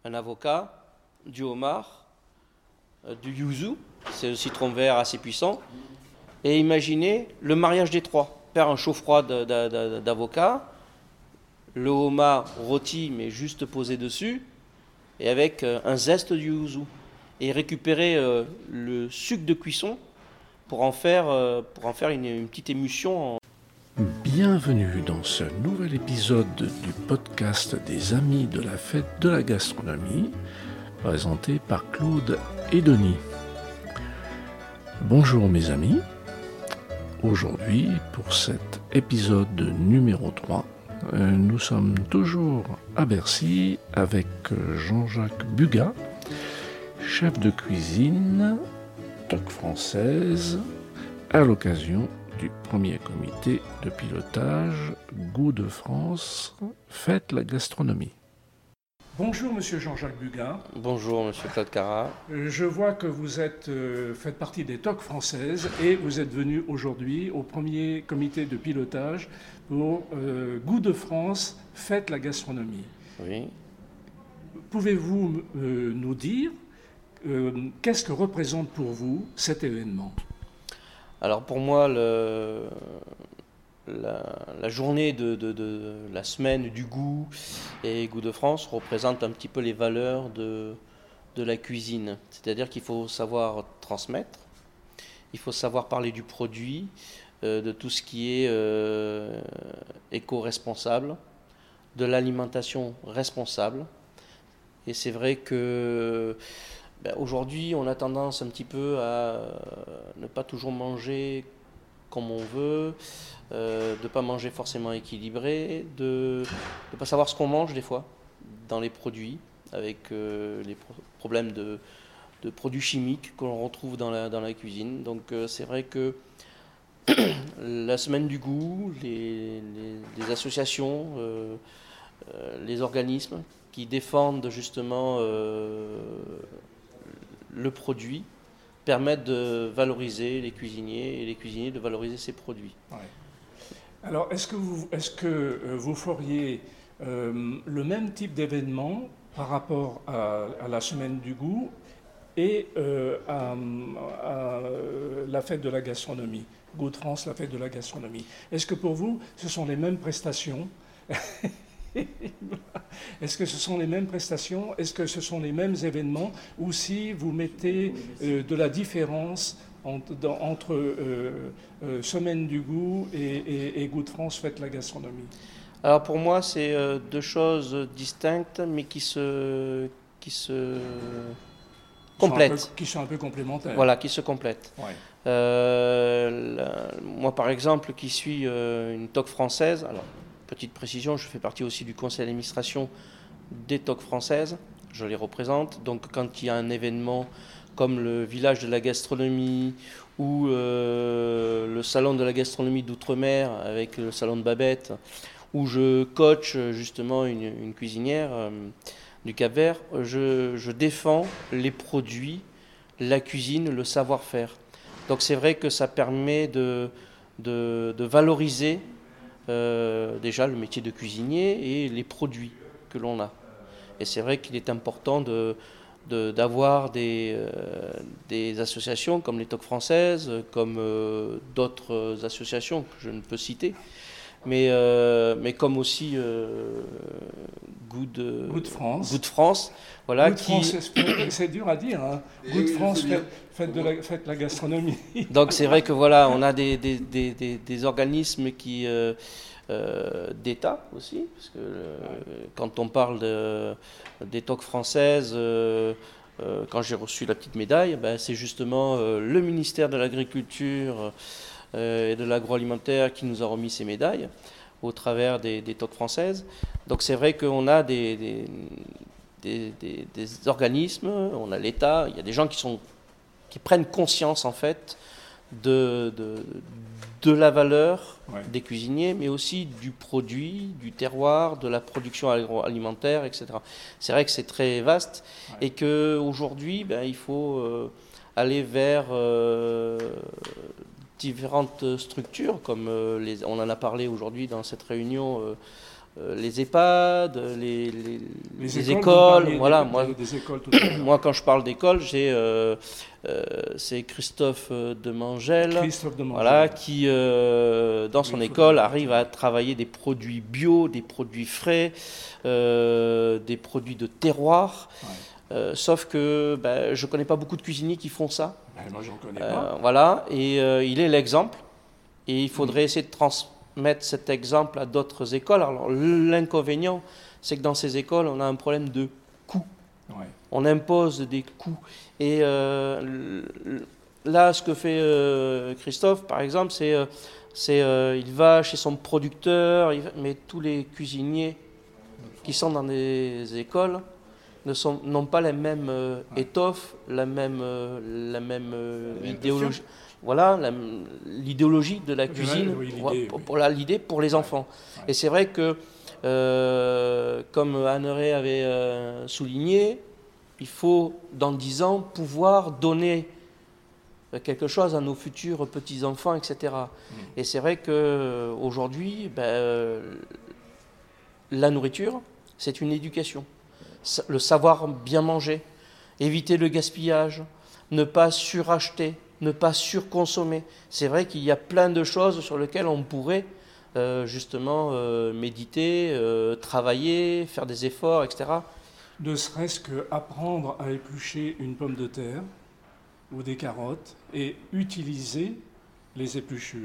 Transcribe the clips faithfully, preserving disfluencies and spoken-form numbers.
un avocat, du homard, euh, du yuzu, c'est le citron vert assez puissant. Et imaginez le mariage des trois. Faire un chaud-froid de- de- de- d'avocat, le homard rôti mais juste posé dessus, et avec euh, un zeste du yuzu. Et récupérer euh, le sucre de cuisson pour en faire, euh, pour en faire une, une petite émulsion. En... Bienvenue dans ce nouvel épisode du podcast des Amis de la Fête de la Gastronomie, présenté par Claude et Denis. Bonjour mes amis, aujourd'hui pour cet épisode numéro trois, nous sommes toujours à Bercy avec Jean-Jacques Bugat, chef de cuisine, toc française, à l'occasion du premier comité de pilotage Goût de France, Fête la Gastronomie. Bonjour Monsieur Jean-Jacques Bugat. Bonjour Monsieur Claude Carat. Je vois que vous êtes, euh, faites partie des tocs françaises et vous êtes venu aujourd'hui au premier comité de pilotage pour euh, Goût de France, Fête la Gastronomie. Oui. Pouvez-vous euh, nous dire euh, qu'est-ce que représente pour vous cet événement ? Alors pour moi, le, la, la journée de, de, de la semaine du goût et Goût de France représente un petit peu les valeurs de, de la cuisine. C'est-à-dire qu'il faut savoir transmettre, il faut savoir parler du produit, euh, de tout ce qui est euh, éco-responsable, de l'alimentation responsable. Et c'est vrai que ben, aujourd'hui, on a tendance un petit peu à euh, ne pas toujours manger comme on veut, euh, de ne pas manger forcément équilibré, de ne pas savoir ce qu'on mange des fois dans les produits, avec euh, les pro- problèmes de, de produits chimiques que l'on retrouve dans la, dans la cuisine. Donc euh, c'est vrai que la semaine du goût, les, les, les associations, euh, euh, les organismes qui défendent justement euh, le produit permettent de valoriser les cuisiniers et les cuisiniers de valoriser ces produits. Ouais. Alors, est-ce que vous, est-ce que euh, vous feriez euh, le même type d'événement par rapport à, à la semaine du goût et euh, à, à la fête de la gastronomie, Goût de France, la fête de la gastronomie? Est-ce que pour vous, ce sont les mêmes prestations? Est-ce que ce sont les mêmes prestations? Est-ce que ce sont les mêmes événements? Ou si vous mettez euh, de la différence entre, dans, entre euh, euh, Semaine du goût et, et, et Goût de France, Fête la gastronomie? Alors pour moi, c'est euh, deux choses distinctes, mais qui se, qui se complètent. Qui sont un peu, qui sont un peu complémentaires. Voilà, qui se complètent. Ouais. Euh, la- moi, par exemple, qui suis euh, une toque française, alors, petite précision, je fais partie aussi du conseil d'administration des toques françaises, je les représente. Donc, quand il y a un événement comme le village de la gastronomie ou euh, le salon de la gastronomie d'outre-mer avec le salon de Babette, où je coach justement une, une cuisinière euh, du Cap-Vert, je, je défends les produits, la cuisine, le savoir-faire. Donc c'est vrai que ça permet de, de, de valoriser euh, déjà le métier de cuisinier et les produits que l'on a. Et c'est vrai qu'il est important de, de- d'avoir des, euh, des associations comme les toques françaises, comme euh, d'autres associations que je ne peux citer, mais, euh, mais comme aussi euh, Goût de, Goût de France. Goût de France, voilà, Goût de qui, France, c'est, c'est dur à dire. Hein. Goût de France, fête, fête de la, fête la gastronomie. donc c'est vrai que voilà, on a des, des, des, des, des organismes qui euh, euh, d'État aussi, parce que euh, quand on parle de, des toques françaises, euh, euh, quand j'ai reçu la petite médaille, ben, c'est justement euh, le ministère de l'Agriculture euh, et de l'Agroalimentaire qui nous a remis ces médailles au travers des, des toques françaises. Donc c'est vrai qu'on a des, des, des, des, des organismes, on a l'État, il y a des gens qui sont qui prennent conscience en fait de, de, de la valeur Ouais. des cuisiniers, mais aussi du produit, du terroir, de la production agroalimentaire, et cetera. C'est vrai que c'est très vaste Ouais. et qu'aujourd'hui, ben, il faut euh, aller vers euh, différentes structures, comme euh, les, on en a parlé aujourd'hui dans cette réunion, euh, euh, les EHPAD, les, les, Les, les écoles, écoles. Voilà, des, moi, des, des écoles tout à l'heure. moi, quand je parle d'école, j'ai, euh, euh, c'est Christophe Demangel, Christophe Demangel. Voilà, qui, euh, dans son Oui, école, arrive à travailler des produits bio, des produits frais, euh, des produits de terroir. Ouais. Euh, sauf que ben, je ne connais pas beaucoup de cuisiniers qui font ça. Ben, moi, j'en connais Euh, pas. voilà, et euh, il est l'exemple. Et il faudrait Mm. essayer de transmettre cet exemple à d'autres écoles. Alors, l'inconvénient, c'est que dans ces écoles, on a un problème de coût. Ouais. On impose des coûts. Et euh, là, ce que fait euh, Christophe, par exemple, c'est euh, c'est euh, il va chez son producteur, il va, mais tous les cuisiniers qui sont dans des écoles ne sont n'ont pas la même euh, Ouais. étoffe, la même euh, la même euh, La même idéologie. Voilà, la- l'idéologie de la Oui, cuisine, oui, l'idée, voilà, oui. pour, pour la- l'idée pour les enfants. Ouais. Et c'est vrai que, euh, comme Anne-Ray avait euh, souligné, il faut, dans dix ans, pouvoir donner quelque chose à nos futurs petits-enfants, et cetera. Mm. Et c'est vrai qu'aujourd'hui, ben, euh, la nourriture, c'est une éducation. Sa- Le savoir bien manger, éviter le gaspillage, ne pas suracheter, ne pas surconsommer. C'est vrai qu'il y a plein de choses sur lesquelles on pourrait euh, justement euh, méditer, euh, travailler, faire des efforts, et cetera. Ne serait-ce qu'apprendre à éplucher une pomme de terre ou des carottes et utiliser les épluchures.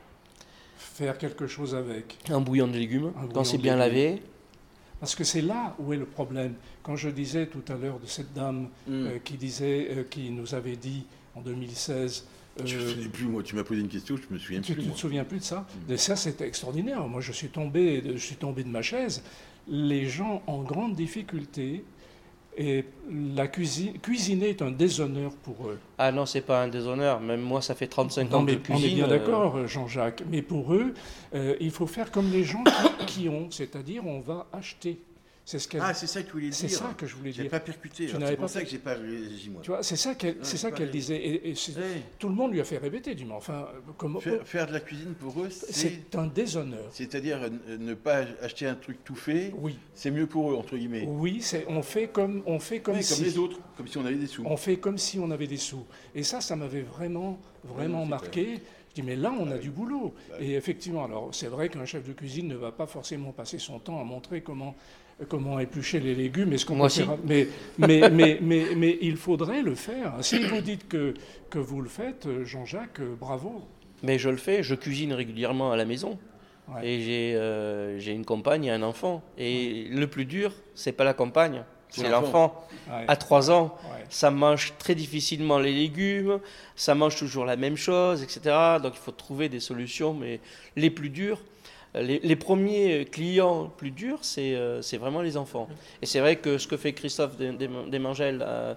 Faire quelque chose avec. Un bouillon de légumes, Un bouillon quand c'est de bien légumes. lavé. Parce que c'est là où est le problème. Quand je disais tout à l'heure de cette dame Mm. euh, qui, disait, euh, qui nous avait dit en deux mille seize... euh, Je ne me souviens plus, moi. Tu m'as posé une question, je me souviens tu plus. ne moi. te souviens plus de ça? Et ça, c'était extraordinaire. Moi, je suis, tombé de, je suis tombé de ma chaise. Les gens en grande difficulté, et la cuisine, cuisiner est un déshonneur pour eux. Ah non, c'est pas un déshonneur. Même moi, ça fait trente-cinq Non, ans que mais je cuisine. on est bien euh, d'accord, Jean-Jacques. Mais pour eux, euh, il faut faire comme les gens qui, qui ont, c'est-à-dire on va acheter. C'est ce qu'elle. Ah, c'est ça que tu voulais dire. c'est ça que je voulais J'ai dire. pas percuté. Tu alors n'avais C'est pour pas ça fait- que j'ai pas réagi, moi. Tu vois, c'est ça qu'elle, Ouais, c'est ça pas qu'elle les- disait. Et, et c'est- Ouais. tout le monde lui a fait répéter. Du mais enfin, comment Faire, faire de la cuisine pour eux, c'est... c'est un déshonneur. C'est-à-dire euh, ne pas acheter un truc tout fait, Oui, c'est mieux pour eux, entre guillemets. oui, c'est on fait comme on fait comme Ouais, si comme les autres, comme si on avait des sous. on fait comme si on avait des sous. Et ça, ça m'avait vraiment, vraiment Ouais, c'est marqué. Je dis, mais là, on a oui. du boulot. Bah oui. Et effectivement, alors c'est vrai qu'un chef de cuisine ne va pas forcément passer son temps à montrer comment, comment éplucher les légumes. Et ce qu'on Moi peut faire- si. mais, mais, mais, mais, mais il faudrait le faire. Si vous dites que, que vous le faites, Jean-Jacques, bravo. Mais je le fais, je cuisine régulièrement à la maison. Ouais. Et j'ai euh, j'ai une compagne et un enfant. Et le plus dur, c'est pas la compagne, C'est c'est l'enfant. l'enfant. Ouais. À trois ans, Ouais. ça mange très difficilement les légumes, ça mange toujours la même chose, et cetera. Donc il faut trouver des solutions, mais les plus dures, les, les premiers clients plus durs, c'est euh, c'est vraiment les enfants. Et c'est vrai que ce que fait Christophe Des- Des- Desmangel euh,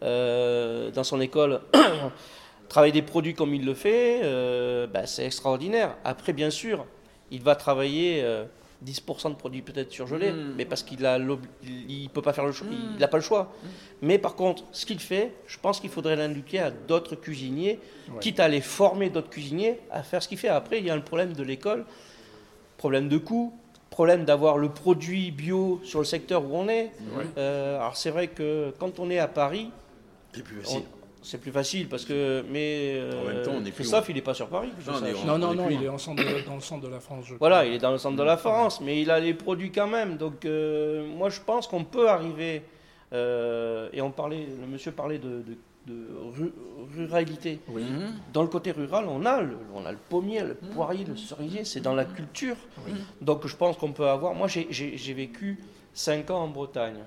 euh, dans son école, travailler des produits comme il le fait, euh, bah, c'est extraordinaire. Après, bien sûr, il va travailler euh, dix pour cent de produits peut-être surgelés, Mm. mais parce qu'il a l'ob- il peut pas faire le choix, il n'a pas le choix. Mais par contre, ce qu'il fait, je pense qu'il faudrait l'indiquer à d'autres cuisiniers, Ouais. quitte à aller former d'autres cuisiniers à faire ce qu'il fait. Après, il y a le problème de l'école, problème de coût, problème d'avoir le produit bio sur le secteur où on est. Ouais. Euh, alors c'est vrai que quand on est à Paris, C'est plus facile. on- c'est plus facile parce que mais euh, En même temps, on est plus Christophe, loin. il n'est pas sur Paris. que je Non, on est sache. en- Non, non, on est non, plus il loin. est en centre de- dans le centre de la France. je Voilà, crois. il est dans le centre de la France, mais il a les produits quand même. Donc, euh, moi, je pense qu'on peut arriver. euh, et on parlait, le monsieur parlait de, de- de ru- ruralité. Oui. Mhm. Dans le côté rural, on a le, on a le pommier, le poirier, le cerisier. C'est dans la culture. Oui. Donc, je pense qu'on peut avoir. Moi, j'ai- j'ai j'ai vécu cinq ans en Bretagne.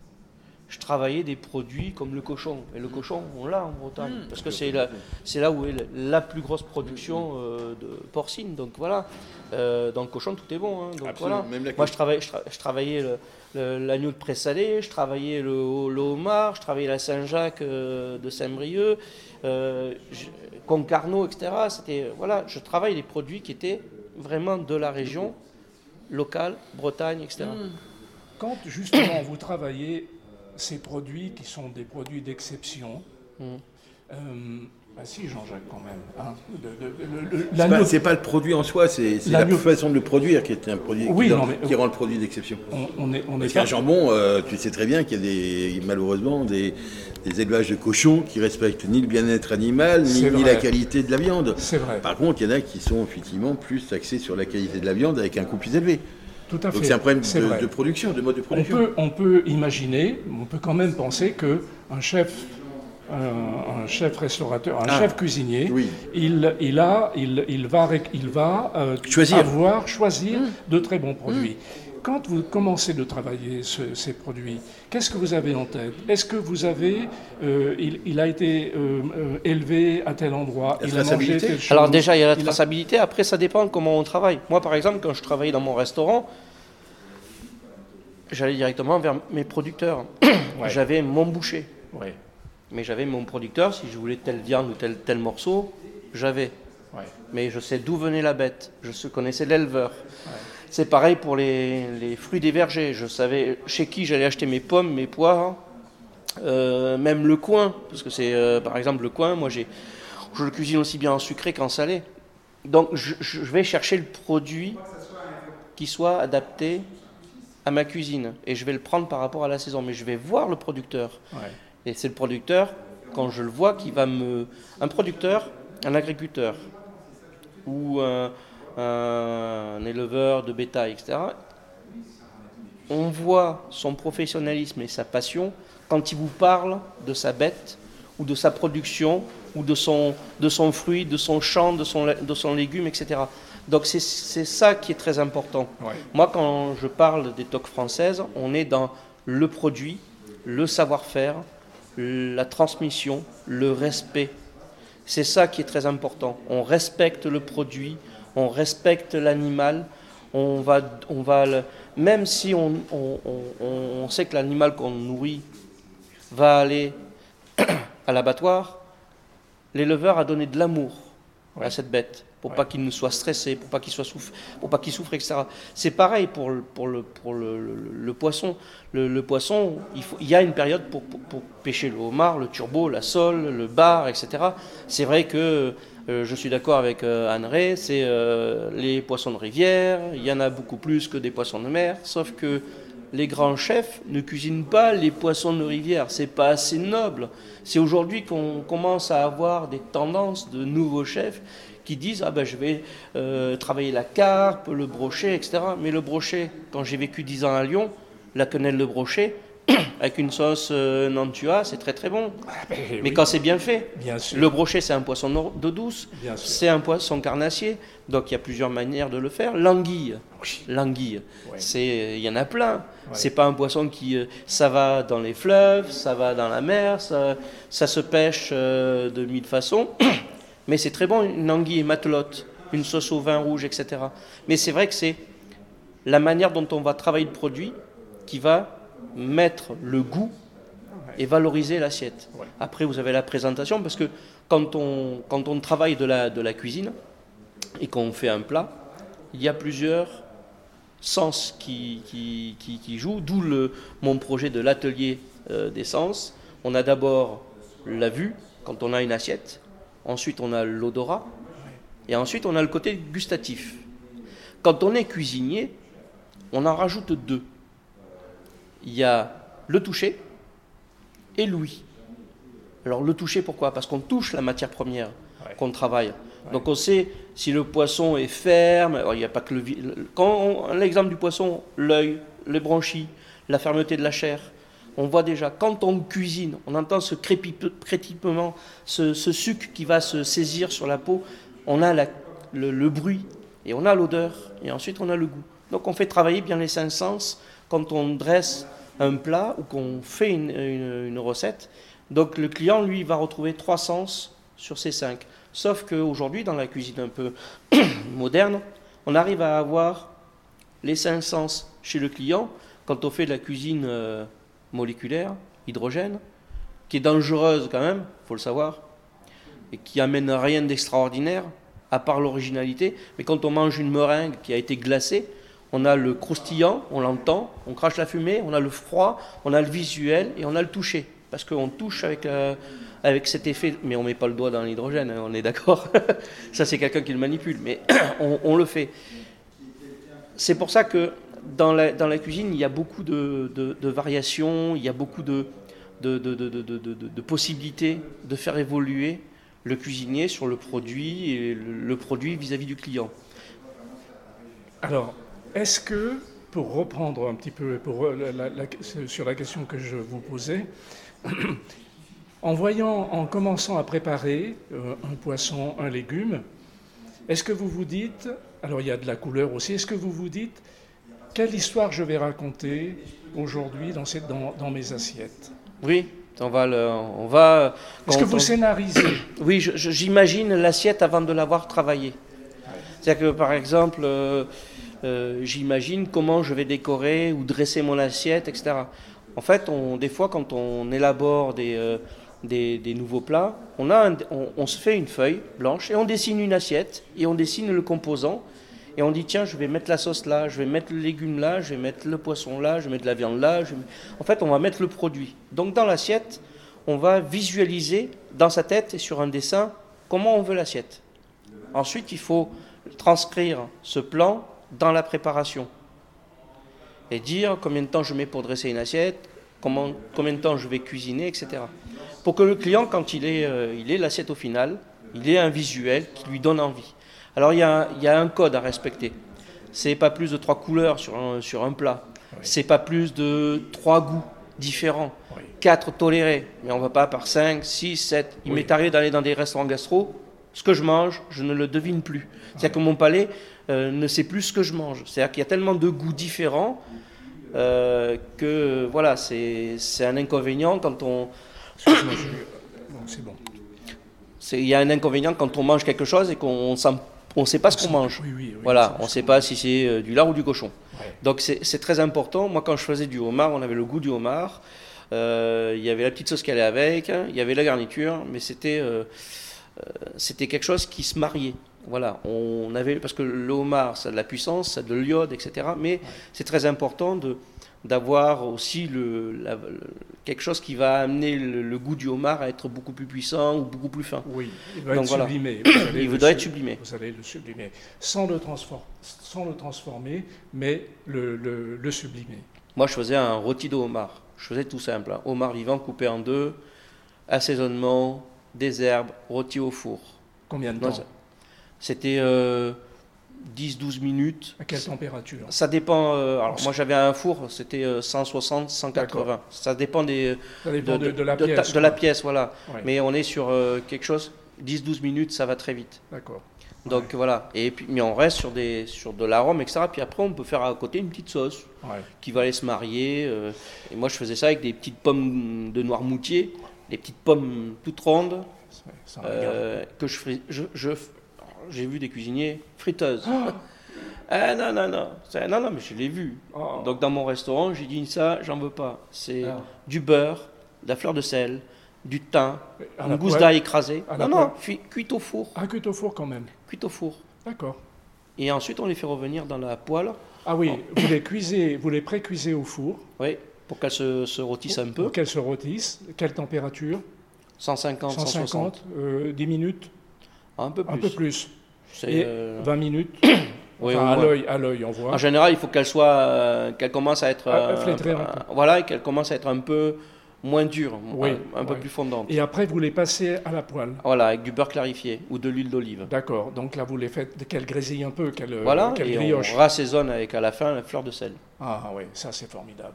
Je travaillais des produits comme le cochon. Et le cochon, on l'a en Bretagne. Mmh. Parce que c'est la, c'est là où est la, la plus grosse production euh, de porcine. Donc voilà. Euh, dans le cochon, tout est bon. hein. Donc Absolument. voilà. Même la Moi, je travaillais, je, tra- je travaillais le- le- l'agneau de présalé, je travaillais le, le homard, je travaillais la Saint-Jacques euh, de Saint-Brieuc, euh, je- Concarneau, et cetera. C'était, voilà, je travaille les produits qui étaient vraiment de la région, locale, Bretagne, et cetera. Quand justement vous travaillez ces produits qui sont des produits d'exception, Mm. euh, Bah si, Jean-Jacques, quand même. Hein. De, de, de, de, c'est, pas, c'est pas le produit en soi, c'est, c'est la, la façon de le produire qui est un produit oui, qui, non, mais, qui rend le produit d'exception. On, on est, on Parce est qu'un pas... jambon, euh, tu sais très bien qu'il y a des, malheureusement des, des élevages de cochons qui respectent ni le bien-être animal, ni, ni la qualité de la viande. C'est vrai. Par contre, il y en a qui sont effectivement plus axés sur la qualité de la viande avec un coût plus élevé. Tout à fait. Donc c'est un problème de, de production, de mode de production. On peut, on peut imaginer, on peut quand même penser qu'un chef... Un, un chef restaurateur, un ah, chef cuisinier, oui. il, il, a, il, il va, il va euh, choisir. avoir, choisir mmh. de très bons produits. Mmh. Quand vous commencez de travailler ce, ces produits, qu'est-ce que vous avez en tête? Est-ce que vous avez, euh, il, il a été euh, euh, élevé à tel endroit, la il a mangé telle chose? Alors déjà, il y a la traçabilité, a... après ça dépend comment on travaille. Moi par exemple, quand je travaillais dans mon restaurant, j'allais directement vers mes producteurs. Ouais. J'avais mon boucher. Ouais. Mais j'avais mon producteur, si je voulais telle viande ou tel, tel morceau, j'avais. Ouais. Mais je sais d'où venait la bête, je connaissais l'éleveur. Ouais. C'est pareil pour les, les fruits des vergers, je savais chez qui j'allais acheter mes pommes, mes poires, euh, même le coin, parce que c'est euh, par exemple le coin, moi j'ai, je le cuisine aussi bien en sucré qu'en salé. Donc je, je vais chercher le produit qui soit adapté à ma cuisine, et je vais le prendre par rapport à la saison, mais je vais voir le producteur. Ouais. Et c'est le producteur, quand je le vois, qui va me... Un producteur, un agriculteur, ou un, un éleveur de bétail, et cetera, on voit son professionnalisme et sa passion quand il vous parle de sa bête, ou de sa production, ou de son, de son fruit, de son champ, de son, de son légume, et cetera. Donc c'est, c'est ça qui est très important. Ouais. Moi, quand je parle des toques françaises, on est dans le produit, le savoir-faire, la transmission, le respect. C'est ça qui est très important. On respecte le produit, on respecte l'animal, on va, on va le, même si on, on, on, on sait que l'animal qu'on nourrit va aller à l'abattoir, l'éleveur a donné de l'amour ouais. à cette bête, pour ouais. pas qu'il ne soit stressé, pour pas qu'il soit souffre, pour pas qu'il souffre, et cetera. C'est pareil pour le, pour le, pour le, le, le poisson. Le, le poisson, il, faut, il y a une période pour, pour, pour pêcher le homard, le turbo, la sole, le bar, et cetera. C'est vrai que euh, je suis d'accord avec euh, Anne Ray, c'est euh, les poissons de rivière, il y en a beaucoup plus que des poissons de mer, sauf que les grands chefs ne cuisinent pas les poissons de rivière, c'est pas assez noble. C'est aujourd'hui qu'on commence à avoir des tendances de nouveaux chefs qui disent ah ben je vais euh, travailler la carpe, le brochet, et cetera. Mais le brochet, quand j'ai vécu dix ans à Lyon, la quenelle de brochet avec une sauce euh, Nantua, c'est très très bon. Ah ben, mais oui. Quand c'est bien fait, bien sûr. Le brochet c'est un poisson d'eau douce, c'est un poisson carnassier, donc il y a plusieurs manières de le faire. L'anguille, oui. l'anguille, ouais. c'est il y en a plein. Ouais. C'est pas un poisson qui euh, ça va dans les fleuves, ça va dans la mer, ça, ça se pêche euh, de mille façons. Mais c'est très bon, une anguille matelote, une sauce au vin rouge, et cetera. Mais c'est vrai que c'est la manière dont on va travailler le produit qui va mettre le goût et valoriser l'assiette. Ouais. Après, vous avez la présentation, parce que quand on, quand on travaille de la, de la cuisine et qu'on fait un plat, il y a plusieurs sens qui, qui, qui, qui jouent, d'où le, mon projet de l'atelier euh, des sens. On a d'abord la vue, quand on a une assiette. Ensuite, on a l'odorat. Et ensuite, on a le côté gustatif. Quand on est cuisinier, on en rajoute deux. Il y a le toucher et l'ouïe. Alors, le toucher, pourquoi ? Parce qu'on touche la matière première ouais. qu'on travaille. Ouais. Donc, on sait si le poisson est ferme. Alors, il n'y a pas que le... Quand on... L'exemple du poisson, l'œil, les branchies, la fermeté de la chair. On voit déjà, quand on cuisine, on entend ce crépitement, ce, ce suc qui va se saisir sur la peau. On a la, le, le bruit et on a l'odeur et ensuite on a le goût. Donc on fait travailler bien les cinq sens quand on dresse un plat ou qu'on fait une, une, une recette. Donc le client, lui, va retrouver trois sens sur ces cinq. Sauf qu'aujourd'hui, dans la cuisine un peu moderne, on arrive à avoir les cinq sens chez le client quand on fait de la cuisine... Euh, moléculaire, hydrogène, qui est dangereuse quand même, il faut le savoir, et qui amène rien d'extraordinaire, à part l'originalité. Mais quand on mange une meringue qui a été glacée, on a le croustillant, on l'entend, on crache la fumée, on a le froid, on a le visuel et on a le toucher. parce qu'on touche avec, euh, avec cet effet, mais on ne met pas le doigt dans l'hydrogène, hein, on est d'accord. Ça, c'est quelqu'un qui le manipule, mais on, on le fait. C'est pour ça que dans la, dans la cuisine, il y a beaucoup de, de, de variations, il y a beaucoup de, de, de, de, de, de, de, de possibilités de faire évoluer le cuisinier sur le produit et le, le produit vis-à-vis du client. Alors, est-ce que, pour reprendre un petit peu pour la, la, la, sur la question que je vous posais, en voyant, en commençant à préparer euh, un poisson, un légume, est-ce que vous vous dites, alors il y a de la couleur aussi, est-ce que vous vous dites, quelle histoire je vais raconter aujourd'hui dans, cette, dans, dans mes assiettes? Oui, on va... Le, on va est-ce que vous on... scénarisez? Oui, je, je, j'imagine l'assiette avant de l'avoir travaillée. C'est-à-dire que, par exemple, euh, euh, j'imagine comment je vais décorer ou dresser mon assiette, et cetera. En fait, on, des fois, quand on élabore des, euh, des, des nouveaux plats, on, a un, on, on se fait une feuille blanche et on dessine une assiette et on dessine le composant et on dit, tiens, je vais mettre la sauce là, je vais mettre le légume là, je vais mettre le poisson là, je vais mettre la viande là. Je vais... En fait, on va mettre le produit. Donc, dans l'assiette, on va visualiser dans sa tête et sur un dessin comment on veut l'assiette. Ensuite, il faut transcrire ce plan dans la préparation et dire combien de temps je mets pour dresser une assiette, comment, combien de temps je vais cuisiner, et cetera. Pour que le client, quand il est, euh, il est l'assiette au final, il ait un visuel qui lui donne envie. Alors il y a, il y a un code à respecter. C'est pas plus de trois couleurs sur un, sur un plat. Oui. C'est pas plus de trois goûts différents. Oui. Quatre tolérés, mais on va pas par cinq, six, sept. Il oui. m'est arrivé d'aller dans des restaurants gastro. Ce que je mange, je ne le devine plus. C'est-à-dire que mon palais euh, ne sait plus ce que je mange. C'est-à-dire qu'il y a tellement de goûts différents euh, que voilà, c'est, c'est un inconvénient quand on... Excuse-moi, je... bon, c'est bon. C'est, il y a un inconvénient quand on mange quelque chose et qu'on ne sait pas ce qu'on mange. Oui, oui, oui, voilà, on ne sait pas si c'est euh, du lard ou du cochon. Ouais. Donc c'est, c'est très important. Moi, quand je faisais du homard, on avait le goût du homard. Euh, il y avait la petite sauce qui allait avec. Il y avait la garniture. Mais c'était... Euh, c'était quelque chose qui se mariait. Voilà, on avait, parce que le homard, ça a de la puissance, ça a de l'iode, et cetera. Mais ouais. c'est très important de, d'avoir aussi le, la, le, quelque chose qui va amener le, le goût du homard à être beaucoup plus puissant ou beaucoup plus fin. Oui, il doit Donc, être voilà. sublimé. Il doit sub... être sublimé. Vous allez le sublimer. Sans le, transfor... sans le transformer, mais le, le, le sublimer. Moi, je faisais un rôti de homard. Je faisais tout simple. Hein. Homard vivant coupé en deux, assaisonnement, des herbes, rôti au four. Combien de temps? Non, c'était euh, dix à douze minutes. À quelle température? Ça dépend. Euh, alors, moi, j'avais un four, c'était euh, cent soixante à cent quatre-vingts. D'accord. Ça dépend, des, Ça dépend de, de, de la de, pièce. De, de la pièce, voilà. Ouais. Mais on est sur euh, quelque chose, dix à douze minutes, ça va très vite. D'accord. Donc ouais. voilà. Et puis, mais on reste sur, des, sur de l'arôme, et cetera. Puis après, on peut faire à côté une petite sauce ouais. qui va aller se marier. Euh, et moi, je faisais ça avec des petites pommes de Noirmoutier, des petites pommes toutes rondes. Euh, que je, fais, je, je j'ai vu des cuisiniers friteuses. Oh. Ah non non non, c'est, non non mais je l'ai vu. Oh. Donc dans mon restaurant, j'ai dit ça, j'en veux pas. C'est oh. du beurre, de la fleur de sel, du thym, une gousse d'ail écrasée. Non non, puis cuite au four. Ah, cuite au four quand même. Cuite au four. D'accord. Et ensuite on les fait revenir dans la poêle. Ah oui, oh. vous les cuisez, vous les pré-cuisez au four. Oui, pour qu'elles se, se rôtissent pour, un peu. Pour qu'elles se rôtissent. Quelle température? cent cinquante, cent soixante. Euh, dix minutes? Un peu plus. Un peu plus. C'est Et euh... vingt minutes? Oui, enfin, à l'œil, à l'œil, on voit. En général, il faut qu'elle soit, euh, qu'elle commence à être, euh, flétrer un, un peu. Voilà, et qu'elle commence à être un peu moins dure, oui, un, un peu ouais. plus fondante. Et après, vous les passez à la poêle. Voilà, avec du beurre clarifié ou de l'huile d'olive. D'accord. Donc là, vous les faites qu'elles grésillent un peu, qu'elles voilà, qu'elles et briochent. On rassaisonne avec à la fin la fleur de sel. Ah oui, ça c'est formidable.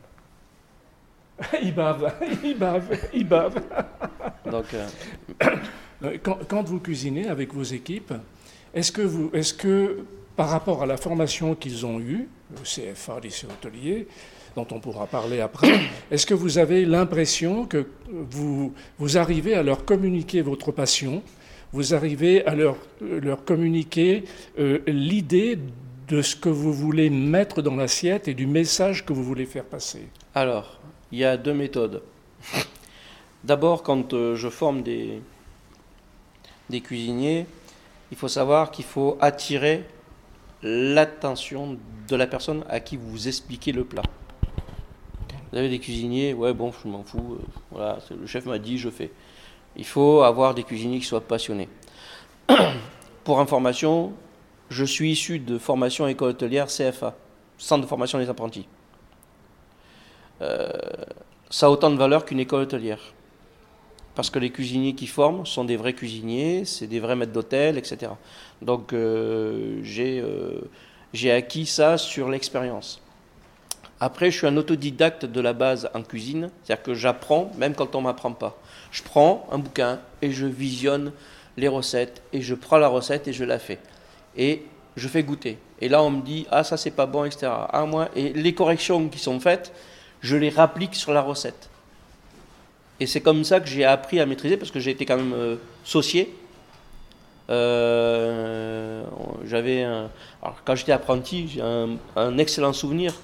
Il bave, il bave, il bave. Donc, euh... quand, quand vous cuisinez avec vos équipes, est-ce que, vous, est-ce que par rapport à la formation qu'ils ont eue, le C F A, lycée hôtelier, dont on pourra parler après, est-ce que vous avez l'impression que vous, vous arrivez à leur communiquer votre passion, vous arrivez à leur, leur communiquer euh, l'idée de ce que vous voulez mettre dans l'assiette et du message que vous voulez faire passer? Alors, il y a deux méthodes. D'abord, quand euh, je forme des, des cuisiniers, il faut savoir qu'il faut attirer l'attention de la personne à qui vous expliquez le plat. Vous avez des cuisiniers, ouais, bon, je m'en fous. Euh, voilà, le chef m'a dit, je fais. Il faut avoir des cuisiniers qui soient passionnés. Pour information, je suis issu de formation école hôtelière C F A, Centre de formation des apprentis. Euh, ça a autant de valeur qu'une école hôtelière. Parce que les cuisiniers qui forment sont des vrais cuisiniers, c'est des vrais maîtres d'hôtel, et cetera. Donc euh, j'ai, euh, j'ai acquis ça sur l'expérience. Après, je suis un autodidacte de la base en cuisine, c'est-à-dire que j'apprends même quand on ne m'apprend pas. Je prends un bouquin et je visionne les recettes et je prends la recette et je la fais. Et je fais goûter. Et là, on me dit, ah ça c'est pas bon, et cetera. Ah, moi, et les corrections qui sont faites, je les rapplique sur la recette. Et c'est comme ça que j'ai appris à maîtriser, parce que j'ai été quand même euh, saucier. Euh, j'avais un, alors quand j'étais apprenti, j'ai un, un excellent souvenir.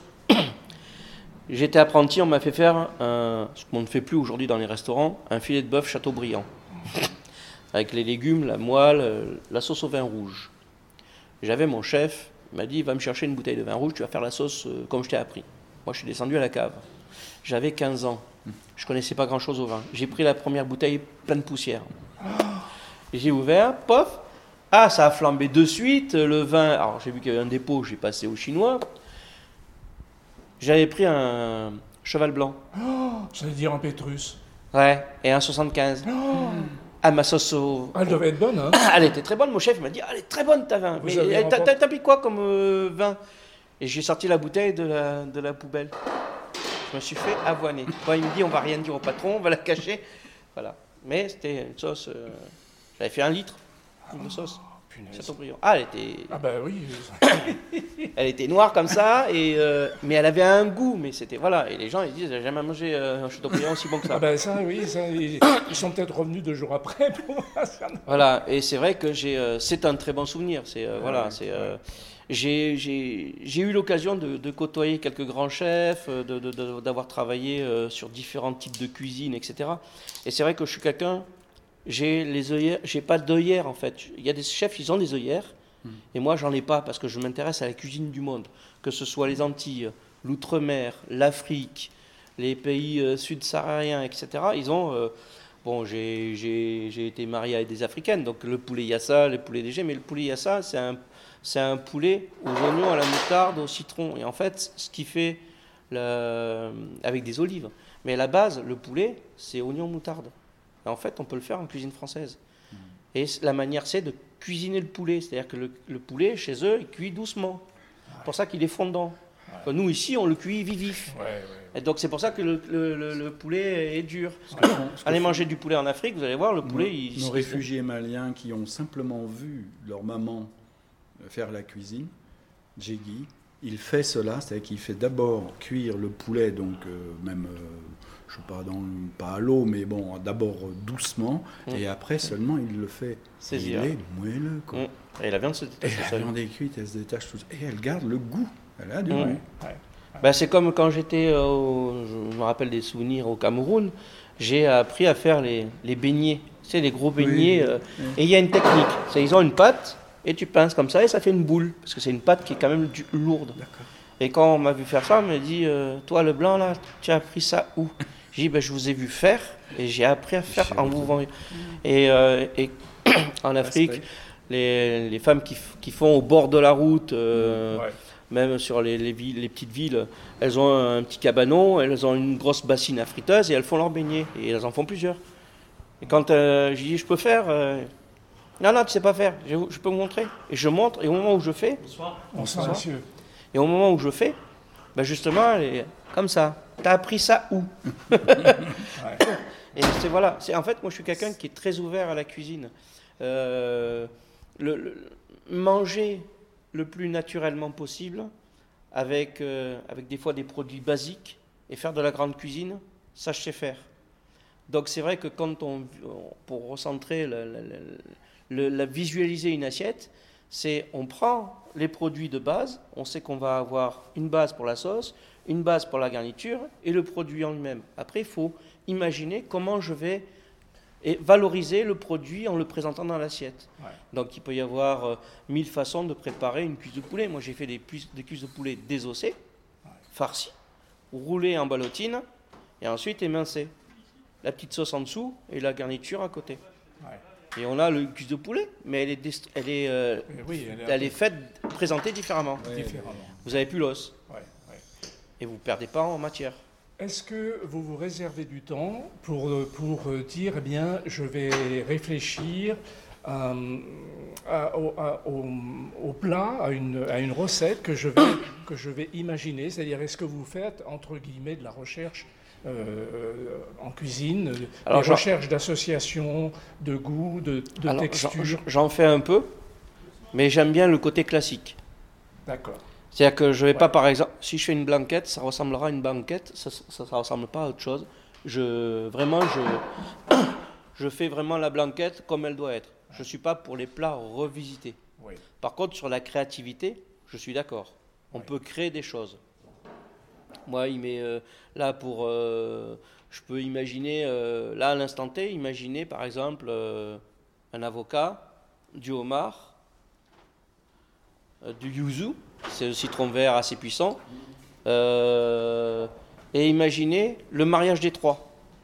J'étais apprenti, on m'a fait faire, un, ce qu'on ne fait plus aujourd'hui dans les restaurants, un filet de bœuf Châteaubriand. Avec les légumes, la moelle, la sauce au vin rouge. J'avais mon chef, il m'a dit, va me chercher une bouteille de vin rouge, tu vas faire la sauce euh, comme je t'ai appris. Moi, je suis descendu à la cave. J'avais quinze ans. Je ne connaissais pas grand-chose au vin. J'ai pris la première bouteille pleine de poussière. J'ai ouvert, pof. Ah, ça a flambé de suite. Le vin, alors j'ai vu qu'il y avait un dépôt, j'ai passé au chinois. J'avais pris un cheval blanc. Oh, j'allais dire un Pétrus. Ouais, et un soixante-quinze. Oh. Ah, ma sauce au... Elle devait être bonne, hein. Elle était très bonne, mon chef il m'a dit, elle est très bonne ta vin. Vous Mais avez t'as, remporté... t'as pris quoi comme euh, vin? Et j'ai sorti la bouteille de la, de la poubelle. Je me suis fait avoiner. Quand il me dit, on va rien dire au patron, on va la cacher. Voilà. Mais c'était une sauce... Euh... J'avais fait un litre de ah, sauce. Châteaubriand. Ah, elle était... Ah bah oui. Elle était noire comme ça, et, euh, mais elle avait un goût. Mais c'était... Voilà. Et les gens, ils disent, j'ai jamais mangé euh, un Châteaubriand aussi bon que ça. Ah bah ça, oui. Ça, ils, ils sont peut-être revenus deux jours après. Pour moi, ça... Voilà. Et c'est vrai que j'ai... Euh, c'est un très bon souvenir. C'est... Euh, voilà. Ouais, c'est... Euh, ouais. J'ai, j'ai, j'ai eu l'occasion de, de côtoyer quelques grands chefs, de, de, de, d'avoir travaillé euh, sur différents types de cuisine, et cetera. Et c'est vrai que je suis quelqu'un, j'ai les œillères, j'ai pas d'œillères en fait. Il y a des chefs, ils ont des œillères, mmh. et moi j'en ai pas parce que je m'intéresse à la cuisine du monde, que ce soit les Antilles, l'outre-mer, l'Afrique, les pays euh, sud-sahariens, et cetera. Ils ont, euh, bon, j'ai, j'ai, j'ai été marié avec des Africaines, donc le poulet yassa, le poulet D G, mais le poulet yassa, c'est un C'est un poulet aux oignons, à la moutarde, au citron. Et en fait, ce qui fait le... avec des olives. Mais à la base, le poulet, c'est oignon, moutarde. Et en fait, on peut le faire en cuisine française. Mmh. Et la manière, c'est de cuisiner le poulet. C'est-à-dire que le, le poulet, chez eux, il cuit doucement. C'est ouais. pour ça qu'il est fondant. Ouais. Nous, ici, on le cuit vif. Ouais, ouais. Et donc, c'est pour ça que le, le, le, le poulet est dur. Allez manger du poulet en Afrique, vous allez voir, le poulet... Nos, il, nos il, réfugiés maliens qui ont simplement vu leur maman faire la cuisine, Djegui, il fait cela, c'est-à-dire qu'il fait d'abord cuire le poulet, donc euh, même, euh, je ne sais pas, dans, pas à l'eau, mais bon, d'abord doucement, mmh. et après seulement il le fait. C'est il est moelleux, quoi. Mmh. Et la viande se détache. Et la viande est cuite, elle se détache tout. Et elle garde le goût. Elle a du mmh. goût. Ouais. Ouais. Ben, c'est comme quand j'étais, euh, je me rappelle des souvenirs au Cameroun, j'ai appris à faire les, les beignets, tu sais, les gros beignets, oui, euh, oui. Et il y a une technique, c'est ils ont une pâte, et tu pinces comme ça et ça fait une boule, parce que c'est une pâte qui est quand même du, lourde. D'accord. Et quand on m'a vu faire ça, on m'a dit, euh, toi le blanc là, tu as appris ça où? J'ai dit, ben, je vous ai vu faire et j'ai appris à faire en vous voyant. Et, euh, et en Afrique, les, les femmes qui, qui font au bord de la route, euh, ouais. même sur les, les, villes, les petites villes, elles ont un petit cabanon, elles ont une grosse bassine à friteuse et elles font leurs beignets. Et elles en font plusieurs. Et quand euh, j'ai dit, je peux faire euh, non, non, tu sais pas faire, je, je peux vous montrer. Et je montre, et au moment où je fais... Bonsoir. Bonsoir, monsieur. Et au moment où je fais, ben justement, elle est comme ça. T'as appris ça où? Ouais. Et c'est voilà, c'est, en fait, moi je suis quelqu'un qui est très ouvert à la cuisine. Euh, le, le, manger le plus naturellement possible, avec, euh, avec des fois des produits basiques, et faire de la grande cuisine, ça je sais faire. Donc c'est vrai que quand on, pour recentrer le... le, le Le, la visualiser une assiette, c'est on prend les produits de base, on sait qu'on va avoir une base pour la sauce, une base pour la garniture et le produit en lui-même. Après, il faut imaginer comment je vais et valoriser le produit en le présentant dans l'assiette. Ouais. Donc, il peut y avoir euh, mille façons de préparer une cuisse de poulet. Moi, j'ai fait des, des cuisses de poulet désossées, ouais. farcies, roulé en ballotine et ensuite émincé. La petite sauce en dessous et la garniture à côté. Ouais. Et on a le cuisse de poulet, mais elle est, dest- elle est, euh, oui, elle est, elle est faite, présentée différemment. Ouais, différemment. Vous n'avez plus l'os. Ouais, ouais. Et vous ne perdez pas en matière. Est-ce que vous vous réservez du temps pour, pour dire, eh bien, je vais réfléchir euh, à, au, à, au, au plat, à une, à une recette que je vais, que je vais imaginer? C'est-à-dire, est-ce que vous faites, entre guillemets, de la recherche Euh, en cuisine, Alors, des recherches d'associations, de goût, de, de Alors, texture? J'en, j'en fais un peu, mais j'aime bien le côté classique. D'accord. C'est-à-dire que je vais ouais. pas, par exemple, si je fais une blanquette, ça ressemblera à une banquette, ça ne ressemble pas à autre chose. Je, vraiment, je, je fais vraiment la blanquette comme elle doit être. Je ne suis pas pour les plats revisités. Oui. Par contre, sur la créativité, je suis d'accord. On oui. peut créer des choses. Moi, il met euh, là pour, euh, je peux imaginer euh, là à l'instant T, imaginer par exemple euh, un avocat, du homard, euh, du yuzu, c'est le citron vert assez puissant, euh, et imaginer le mariage des trois.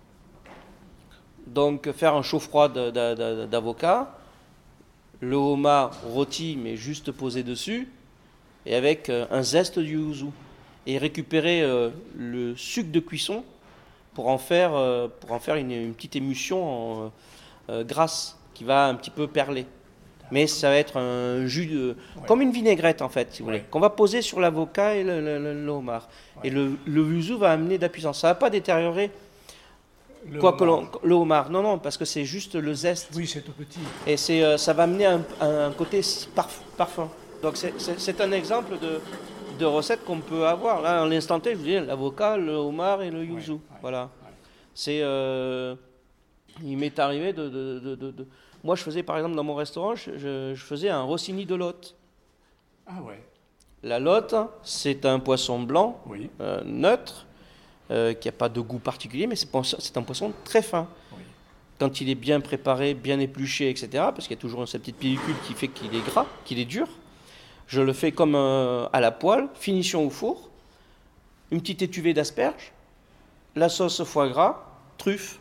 Donc faire un chaud-froid de, de, de, d'avocat, le homard rôti mais juste posé dessus, et avec euh, un zeste du yuzu. Et récupérer euh, le sucre de cuisson pour en faire, euh, pour en faire une, une petite émulsion en, euh, grasse qui va un petit peu perler. Mais ça va être un jus, de, ouais. comme une vinaigrette en fait, si vous ouais. voulez, qu'on va poser sur l'avocat et le, le, le, le homard. Ouais. Et le, le yuzu va amener de la puissance. Ça ne va pas détériorer le quoi homard. Que l'on, le homard. Non, non, parce que c'est juste le zeste. Oui, c'est tout petit. Et c'est, euh, ça va amener un, un côté parf, parfum. Donc c'est, c'est, c'est un exemple de... de recettes qu'on peut avoir. Là, en l'instant T, je vous dis, l'avocat, le homard et le yuzu. Ouais, ouais, voilà. Ouais. C'est, euh, il m'est arrivé de, de, de, de, de... Moi, je faisais, par exemple, dans mon restaurant, je, je faisais un rossini de lotte. Ah ouais. La lotte, c'est un poisson blanc, oui. euh, neutre, euh, qui n'a pas de goût particulier, mais c'est, c'est un poisson très fin. Oui. Quand il est bien préparé, bien épluché, et cetera, parce qu'il y a toujours cette petite pellicule qui fait qu'il est gras, qu'il est dur. Je le fais comme euh, à la poêle, finition au four, une petite étuvée d'asperges, la sauce foie gras, truffe.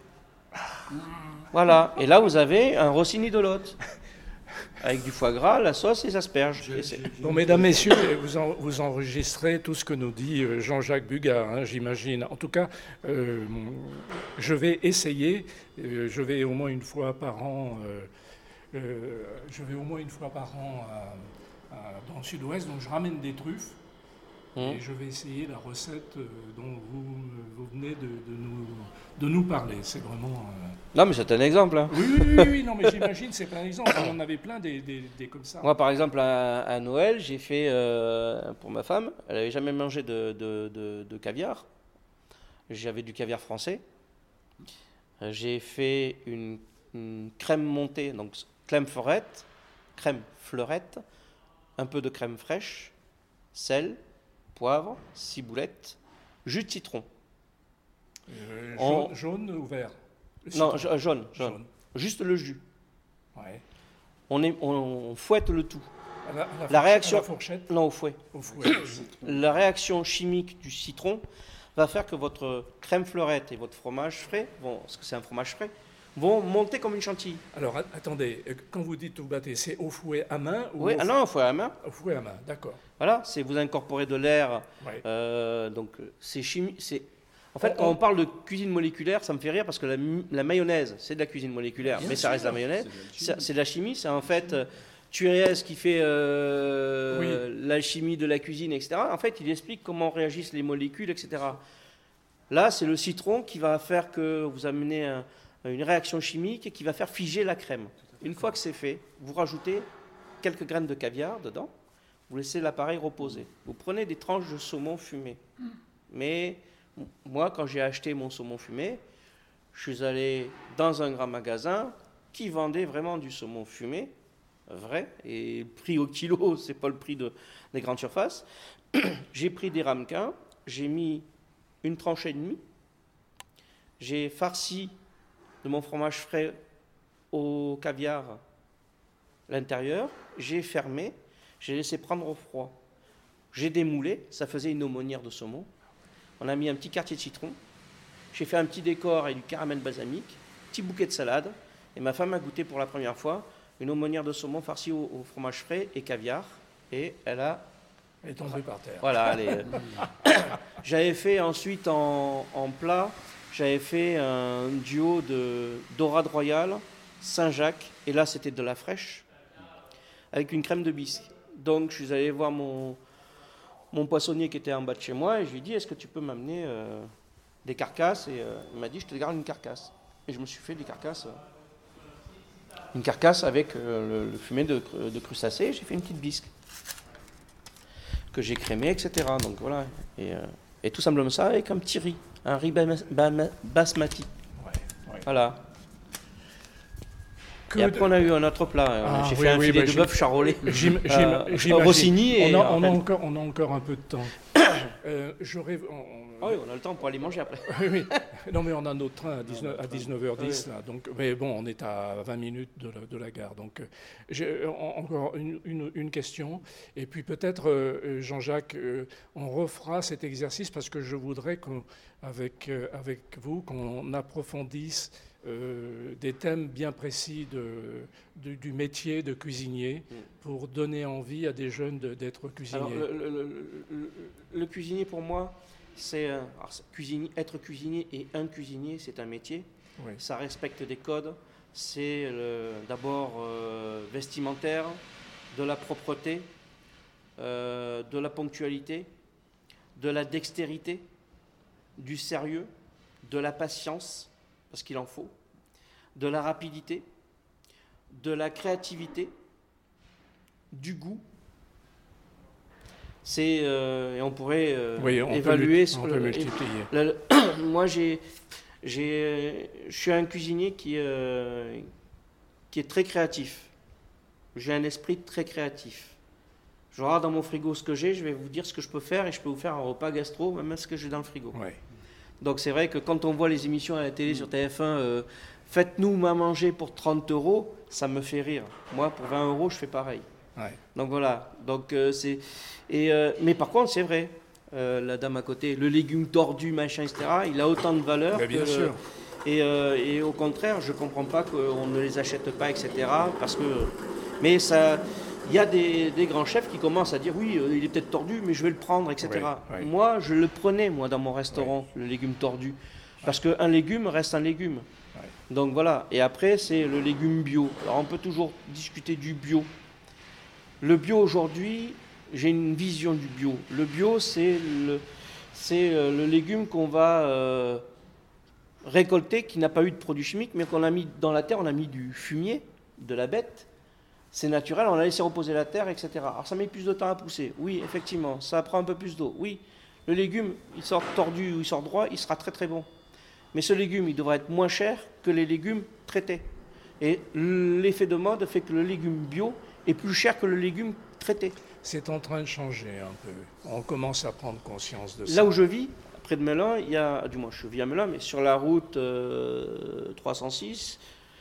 Voilà. Et là, vous avez un rossini de lotte. Avec du foie gras, la sauce et les asperges. Je, je, bon, mesdames, messieurs, vous, en, vous enregistrez tout ce que nous dit Jean-Jacques Bugat, hein, j'imagine. En tout cas, euh, je vais essayer, euh, je vais au moins une fois par an, euh, euh, je vais au moins une fois par an à, dans le sud-ouest, donc je ramène des truffes mmh. et je vais essayer la recette dont vous, vous venez de, de, nous, de nous parler. C'est vraiment... Euh... Non, mais c'est un exemple. Hein. Oui, oui, oui, oui, non, mais j'imagine, c'est un exemple. On en avait plein des, des, des comme ça. Moi, par exemple, à, à Noël, j'ai fait, euh, pour ma femme, elle n'avait jamais mangé de, de, de, de caviar. J'avais du caviar français. J'ai fait une, une crème montée, donc crème fleurette, crème fleurette, un peu de crème fraîche, sel, poivre, ciboulette, jus de citron. Euh, On... jaune, jaune ou vert? Non, jaune, jaune, jaune. Juste le jus. Ouais. On, est, on fouette le tout. À la, à la, la réaction, à la fourchette? Non, au fouet. Au fouet. La réaction chimique du citron va faire que votre crème fleurette et votre fromage frais, bon, parce que c'est un fromage frais, vont monter comme une chantilly. Alors, attendez, quand vous dites tout battez, c'est au fouet à main ou Oui, au ah non, au fouet à main. Au fouet à main, d'accord. Voilà, c'est vous incorporez de l'air. Ouais. Euh, donc, c'est chimie. C'est... En fait, on, quand on parle de cuisine moléculaire, ça me fait rire parce que la, la mayonnaise, c'est de la cuisine moléculaire, Bien mais ça sûr, reste la mayonnaise. C'est de la, c'est de la chimie, c'est en fait Thuriez qui fait euh, oui. la chimie de la cuisine, et cetera. En fait, il explique comment réagissent les molécules, et cetera. Là, c'est le citron qui va faire que vous amenez un une réaction chimique qui va faire figer la crème. Une fois que c'est fait, vous rajoutez quelques graines de caviar dedans, vous laissez l'appareil reposer. Vous prenez des tranches de saumon fumé. Mais moi, quand j'ai acheté mon saumon fumé, je suis allé dans un grand magasin qui vendait vraiment du saumon fumé, vrai, et le prix au kilo, c'est pas le prix de, des grandes surfaces. J'ai pris des ramequins, j'ai mis une tranche et demie, j'ai farci de mon fromage frais au caviar l'intérieur, j'ai fermé, j'ai laissé prendre au froid. J'ai démoulé, ça faisait une aumônière de saumon. On a mis un petit quartier de citron. J'ai fait un petit décor avec du caramel balsamique, petit bouquet de salade. Et ma femme a goûté pour la première fois une aumônière de saumon farcie au, au fromage frais et caviar. Et elle a... Elle est tombée par terre. Voilà. Elle est... J'avais fait ensuite en, en plat, j'avais fait un duo de dorade royale, Saint-Jacques. Et là, c'était de la fraîche avec une crème de bisque. Donc, je suis allé voir mon, mon poissonnier qui était en bas de chez moi et je lui ai dit, est-ce que tu peux m'amener euh, des carcasses? Et euh, il m'a dit, je te garde une carcasse. Et je me suis fait des carcasses, euh, une carcasse avec euh, le, le fumet de, de crustacés. J'ai fait une petite bisque que j'ai crémé, et cetera. Donc voilà. Et, euh, et tout simplement ça avec un petit riz, un riz bas- bas- basmati. Ouais, ouais. Voilà. Que et après, de... on a eu un autre plat. Ah, j'ai oui, fait un oui, filet bah, de j'im- bœuf charolais. J'im- j'im- Euh, j'imagine. Rossini. Et On a, on, a en fait- encore, on a encore un peu de temps. euh, j'aurais... on- on- Ah oui, on a le temps pour aller manger après. Oui, oui. Non, mais on a notre train à, dix-neuf à dix-neuf heures dix. Là, donc, mais bon, on est à vingt minutes de la, de la gare. Donc, euh, j'ai en- encore une, une- une question. Et puis peut-être, euh, Jean-Jacques, euh, on refera cet exercice parce que je voudrais qu'avec euh, avec vous, qu'on approfondisse euh, des thèmes bien précis de, de- du métier de cuisinier pour donner envie à des jeunes de- d'être cuisiniers. Alors, le, le- le- le- le cuisinier, pour moi, c'est, euh, alors, c'est cuisinier, être cuisinier et un cuisinier, c'est un métier. Oui. Ça respecte des codes. C'est le- d'abord euh, vestimentaire, de la propreté, euh, de la ponctualité, de la dextérité, du sérieux, de la patience, parce qu'il en faut, de la rapidité, de la créativité, du goût. C'est, euh, et on pourrait euh, Oui, on peut évaluer mul- sur on le- peut multiplier. le- le- moi, j'ai, j'ai, je suis un cuisinier qui, euh, qui est très créatif. J'ai un esprit très créatif. Je regarde dans mon frigo ce que j'ai, je vais vous dire ce que je peux faire et je peux vous faire un repas gastro, même ce que j'ai dans le frigo. Ouais. Donc c'est vrai que quand on voit les émissions à la télé sur T F un, euh, faites-nous à manger pour trente euros, ça me fait rire. Moi, pour vingt euros, je fais pareil. Ouais. Donc voilà. Donc euh, c'est et euh, mais par contre, c'est vrai. euh, la dame à côté, le légume tordu, machin, et cetera. Il a autant de valeur. Mais bien que, sûr. Et, euh, et au contraire, je comprends pas qu'on ne les achète pas, et cetera. Parce que mais ça. Il y a des, des grands chefs qui commencent à dire oui, euh, il est peut-être tordu, mais je vais le prendre, et cetera. Oui, oui. Moi, je le prenais, moi, dans mon restaurant, le légume tordu. Parce qu'un légume reste un légume. Oui. Donc voilà. Et après, c'est le légume bio. Alors, on peut toujours discuter du bio. Le bio, aujourd'hui, j'ai une vision du bio. Le bio, c'est le, c'est euh, le légume qu'on va euh, récolter, qui n'a pas eu de produits chimiques, mais qu'on a mis dans la terre, on a mis du fumier, de la bête. C'est naturel, on a laissé reposer la terre, et cetera. Alors ça met plus de temps à pousser. Oui, effectivement, ça prend un peu plus d'eau. Oui, le légume, il sort tordu ou il sort droit, il sera très très bon. Mais ce légume, il devrait être moins cher que les légumes traités. Et l'effet de mode fait que le légume bio est plus cher que le légume traité. C'est en train de changer un peu. On commence à prendre conscience de ça. Là où je vis, près de Melun, il y a, du moins je vis à Melun, mais sur la route euh, trois cent six,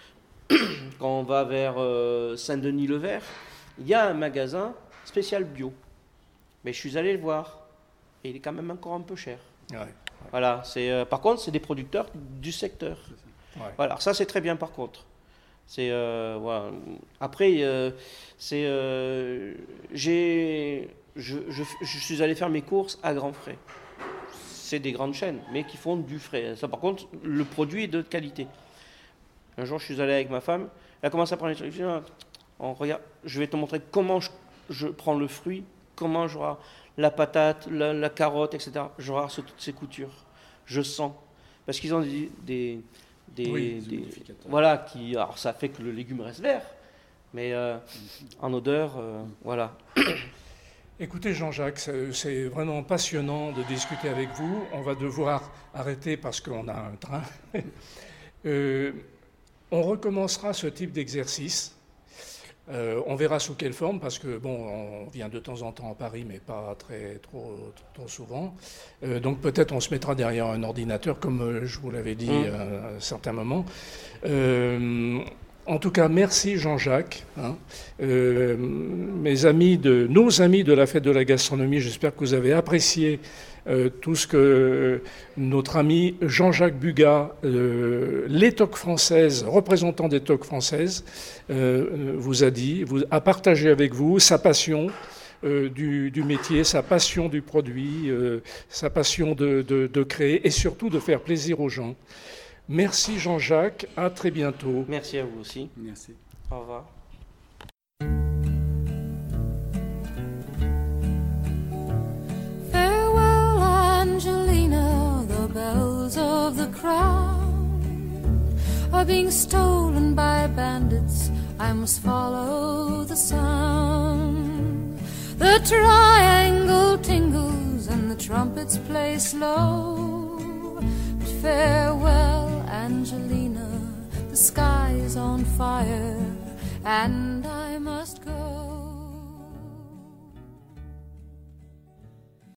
quand on va vers euh, Saint-Denis-le-Vert, il y a un magasin spécial bio. Mais je suis allé le voir. Et il est quand même encore un peu cher. Ouais. Voilà. C'est, euh, par contre, c'est des producteurs du secteur. Ouais. Voilà. Alors ça, c'est très bien par contre. C'est, euh, voilà. Après, euh, c'est, euh, j'ai, je, je, je suis allé faire mes courses à grands frais. C'est des grandes chaînes, mais qui font du frais. Ça, par contre, le produit est de qualité. Un jour, je suis allé avec ma femme, elle a commencé à prendre les trucs. Je dis, ah, on regarde, je vais te montrer comment je, je prends le fruit, comment je vois la patate, la, la carotte, et cetera. Je vois sur toutes ces coutures. Je sens. Parce qu'ils ont des... des, des, Oui, des- des modificateurs. voilà, qui, alors ça fait que le légume reste vert, mais euh, en odeur, euh, voilà. Écoutez Jean-Jacques, c'est c'est vraiment passionnant de discuter avec vous. On va devoir arrêter parce qu'on a un train. Euh, on recommencera ce type d'exercice. Euh, on verra sous quelle forme, parce que bon, on vient de temps en temps à Paris, mais pas très trop, trop souvent. Euh, donc peut-être on se mettra derrière un ordinateur, comme euh, je vous l'avais dit Mmh. à un certain moment. Euh, En tout cas, merci Jean-Jacques. Hein. Euh, mes amis de, nos amis de la Fête de la Gastronomie, j'espère que vous avez apprécié euh, tout ce que notre ami Jean-Jacques Bugat, euh, les toques françaises, représentant des toques françaises, euh, vous a dit, vous, a partagé avec vous sa passion euh, du, du métier, sa passion du produit, euh, sa passion de, de, de créer et surtout de faire plaisir aux gens. Merci Jean-Jacques, à très bientôt. Merci à vous aussi. Merci. Au revoir. Farewell, Angelina, the bells of the crown are being stolen by bandits. I must follow the sound. The triangle tingles and the trumpets play slow. But farewell, Angelina, the sky is on fire, and I